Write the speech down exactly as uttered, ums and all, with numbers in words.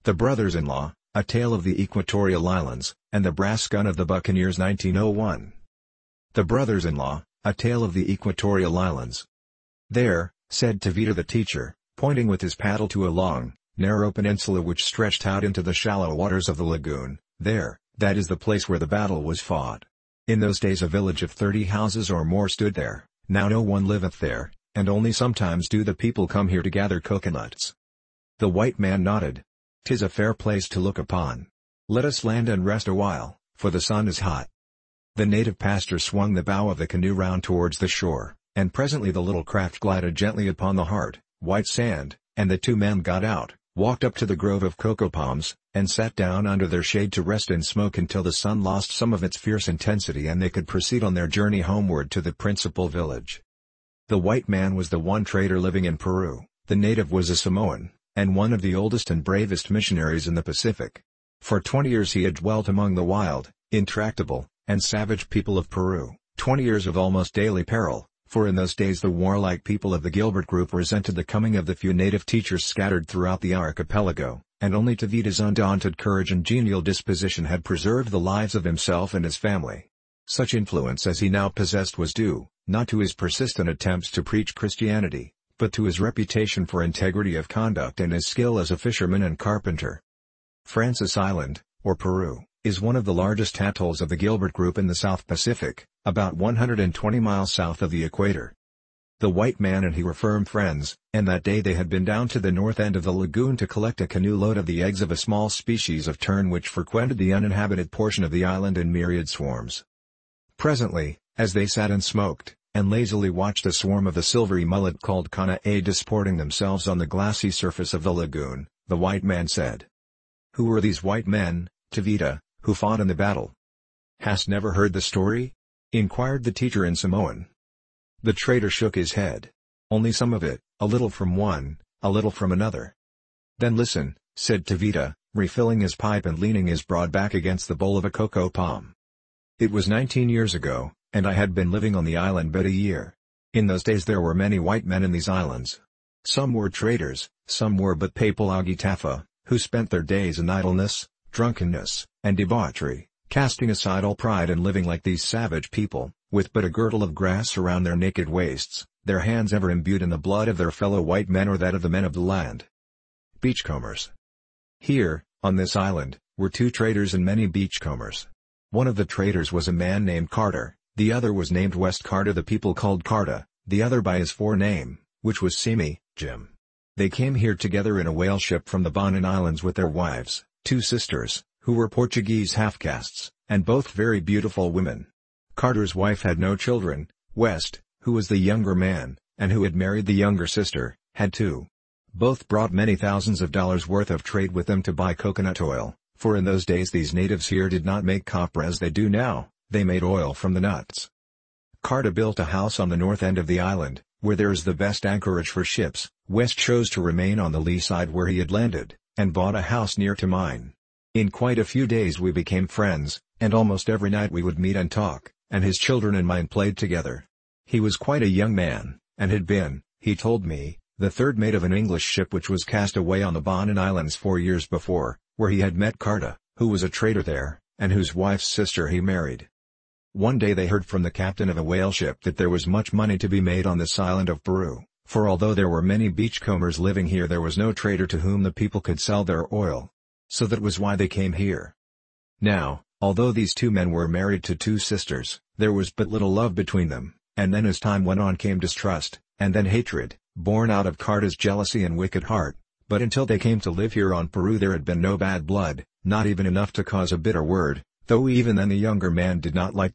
The Brothers-in-Law, A Tale of the Equatorial Islands, and the Brass Gun of the Buccaneers nineteen oh one. The Brothers-in-Law, A Tale of the Equatorial Islands. There, said Tavita the teacher, pointing with his paddle to a long, narrow peninsula which stretched out into the shallow waters of the lagoon, there, that is the place where the battle was fought. In those days a village of thirty houses or more stood there, now no one liveth there, and only sometimes do the people come here to gather coconuts. The white man nodded. "'Tis a fair place to look upon. Let us land and rest a while, for the sun is hot." The native pastor swung the bow of the canoe round towards the shore, and presently the little craft glided gently upon the hard, white sand, and the two men got out, walked up to the grove of cocoa palms, and sat down under their shade to rest and smoke until the sun lost some of its fierce intensity and they could proceed on their journey homeward to the principal village. The white man was the one trader living in Peru, the native was a Samoan, and one of the oldest and bravest missionaries in the Pacific. For twenty years he had dwelt among the wild, intractable, and savage people of Peru, twenty years of almost daily peril, for in those days the warlike people of the Gilbert group resented the coming of the few native teachers scattered throughout the archipelago, and only Tavita's undaunted courage and genial disposition had preserved the lives of himself and his family. Such influence as he now possessed was due, not to his persistent attempts to preach Christianity, but to his reputation for integrity of conduct and his skill as a fisherman and carpenter. Francis Island, or Peru, is one of the largest atolls of the Gilbert Group in the South Pacific, about one hundred twenty miles south of the equator. The white man and he were firm friends, and that day they had been down to the north end of the lagoon to collect a canoe load of the eggs of a small species of tern which frequented the uninhabited portion of the island in myriad swarms. Presently, as they sat and smoked, and lazily watched a swarm of the silvery mullet called Kana-a disporting themselves on the glassy surface of the lagoon, the white man said, "Who were these white men, Tavita, who fought in the battle?" "Hast never heard the story?" inquired the teacher in Samoan. The trader shook his head. "Only some of it, a little from one, a little from another." "Then listen," said Tavita, refilling his pipe and leaning his broad back against the bole of a cocoa palm. "It was nineteen years ago, and I had been living on the island but a year. In those days there were many white men in these islands. Some were traders, some were but papalagi tafa, who spent their days in idleness, drunkenness, and debauchery, casting aside all pride and living like these savage people, with but a girdle of grass around their naked waists, their hands ever imbued in the blood of their fellow white men or that of the men of the land. Beachcombers. Here, on this island, were two traders and many beachcombers. One of the traders was a man named Carter, the other was named West Carter. The people called Carter, the other by his forename, which was Simi, Jim. They came here together in a whale ship from the Bonin Islands with their wives, two sisters, who were Portuguese half-castes, and both very beautiful women. Carter's wife had no children. West, who was the younger man, and who had married the younger sister, had two. Both brought many thousands of dollars worth of trade with them to buy coconut oil, for in those days these natives here did not make copra as they do now, they made oil from the nuts. Carter built a house on the north end of the island, where there is the best anchorage for ships. West chose to remain on the lee side where he had landed, and bought a house near to mine. In quite a few days we became friends, and almost every night we would meet and talk, and his children and mine played together. He was quite a young man, and had been, he told me, the third mate of an English ship which was cast away on the Bonin Islands four years before, where he had met Carter, who was a trader there, and whose wife's sister he married. One day they heard from the captain of a whale ship that there was much money to be made on this island of Peru, for although there were many beachcombers living here there was no trader to whom the people could sell their oil. So that was why they came here. Now, although these two men were married to two sisters, there was but little love between them, and then as time went on came distrust, and then hatred, born out of Carter's jealousy and wicked heart, but until they came to live here on Peru there had been no bad blood, not even enough to cause a bitter word, though even then the younger man did not like